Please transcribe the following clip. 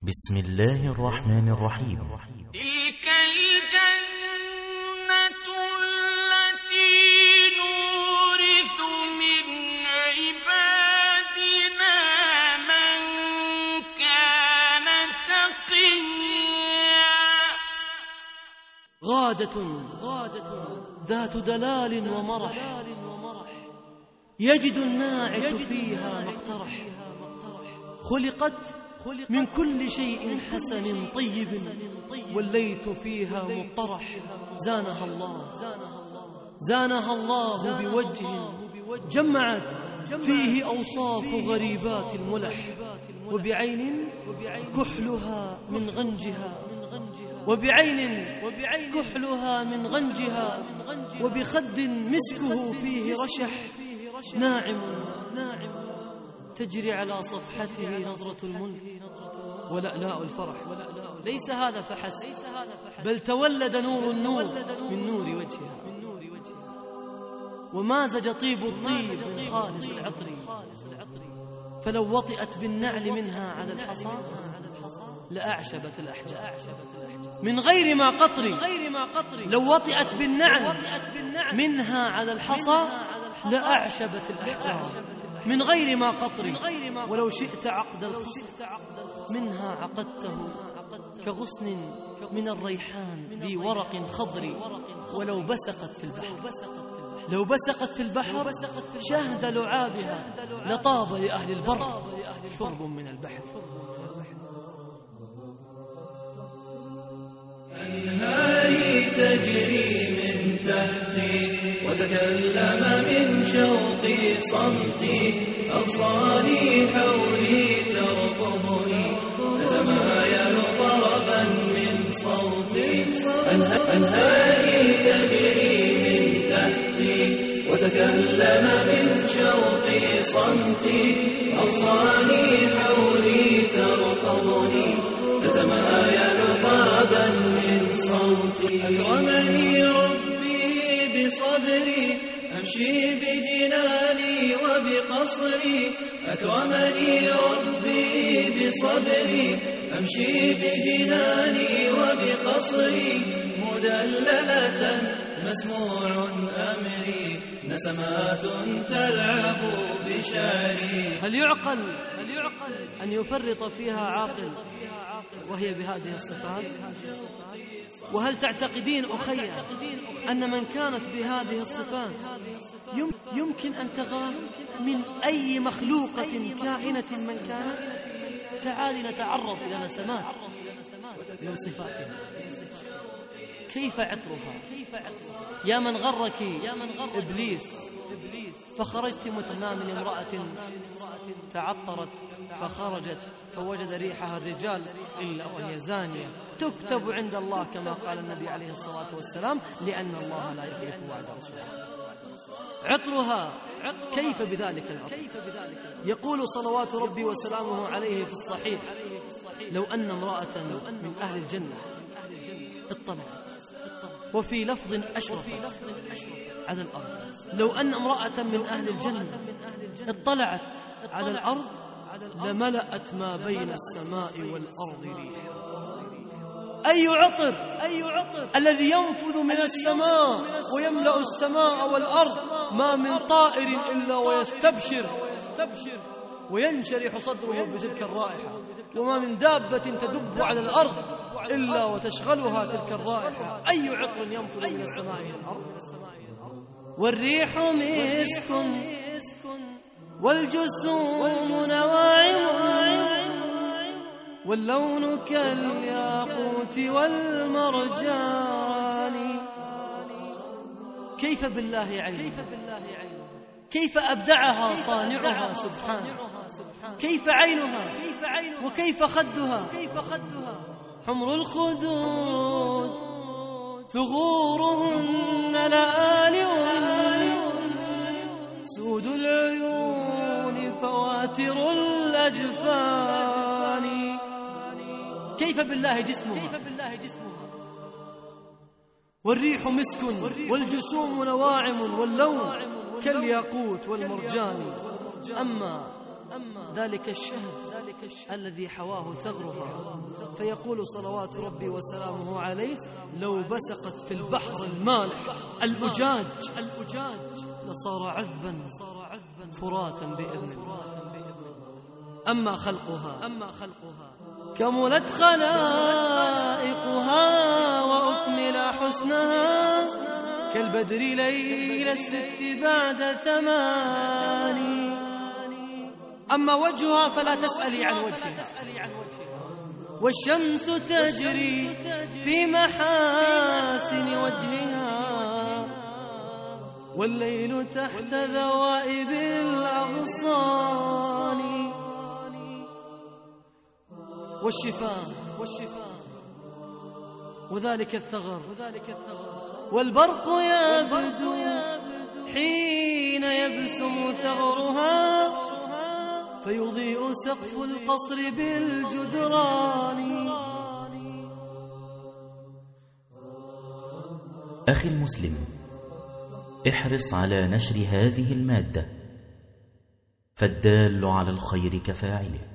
بسم الله الرحمن الرحيم. تلك الجنة التي نورث من عبادنا من كان تقيا. غادة ذات دلال ومرح، يجد الناعت فيها مقترح. خلقت من كل شيء حسن طيب، والليت فيها مطرح. زانها الله بوجه جمعت فيه أوصاف غريبات الملح، وبعين كحلها من غنجها، وبخد مسكه فيه رشح. ناعم تجري على صفحته نظرة الملك ولألاء الفرح. ليس هذا فحسب، بل تولد نور من نور وجهها، ومازج طيب الطيب من خالص العطر. فلو وطئت بالنعل منها على الحصى لأعشبت الأحجار من غير ما قطر. لو وطئت بالنعل منها على الحصى لأعشبت الأحجار من غير ما قطر. ولو شئت عقد الخصر منها عقدته كغصن من الريحان ذي ورق خضر. ولو بسقت في البحر شهد لعابها لطاب لأهل البر شرب من البحر. أنهاري تجري من تحتي وتكلم من شوقي صمتي. أغصاني حولي ترقبني تتمايل طربا من صوتي. أنهاري تجري من تحتي وتكلم من شوقي صمتي. أغصاني حولي ترقبني تتمايل طربا من صوتي. أكرمني ربي بصبري أمشي بجناني وبقصري. أكرمني ربي بصبري أمشي بجناني وبقصري. مدللة مسموع أمري نسمات تلعب بشعري. هل يعقل أن يفرط فيها عاقل وهي بهذه الصفات؟ وهل تعتقدين أخي أن من كانت بهذه الصفات يمكن أن تغار من أي مخلوقة كائنة من كانت؟ تعالي نتعرض إلى نسمات من صفاتها. كيف عطرها؟ يا من غرك إبليس فخرجت متنا من امرأة تعطرت فخرجت فوجد ريحها الرجال إلا وهي زانية تكتب عند الله كما قال النبي عليه الصلاة والسلام، لأن الله لا يخلف وعد رسوله. عطرها كيف بذلك العطر؟ يقول صلوات ربي وسلامه عليه في الصحيح: لو أن امرأة من أهل الجنة اطلعت، وفي لفظ أشرف على الأرض، لو أن امرأة من أهل الجنة اطلعت على الأرض لملأت ما بين السماء والأرض ريحا. أي عطر الذي ينفذ من السماء ويملأ السماء والأرض، ما من طائر إلا ويستبشر وينشرح صدره بتلك الرائحة، وما من دابة تدب على الأرض إلا وتشغلها تلك الرائحة. أي عطر ينفذ من السماء إلى الأرض؟ والريح مسك والجسوم نواعم واللون كالياقوت والمرجان. كيف بالله عين، كيف أبدعها صانعها سبحانه. كيف عينها وكيف خدها. حمر الخدود ثغورهن لآلئ، سود العيون فواتر الأجفان. كيف بالله جسمها. والريح مسك والجسوم نواعم واللون كالياقوت والمرجان. أما ذلك الشهد الذي حواه ثغرها، فيقول صلوات ربي وسلامه عليه: لو بسقت في البحر المالح الأجاج لصار عذبا فراتا بإذن الله. أما خلقها كملت خلائقها وأكمل حسنها كالبدر ليل الست بعد 8. أما وجهها فلا تسألي عن وجهها، والشمس تجري في محاسن وجهها، والليل تحت ذوائب الأغصان. والشفاء وذلك الثغر، والبرق يبدو حين يبسم ثغرها، فيضيء سقف القصر بالجدران. أخي المسلم، احرص على نشر هذه المادة، فالدال على الخير كفاعله.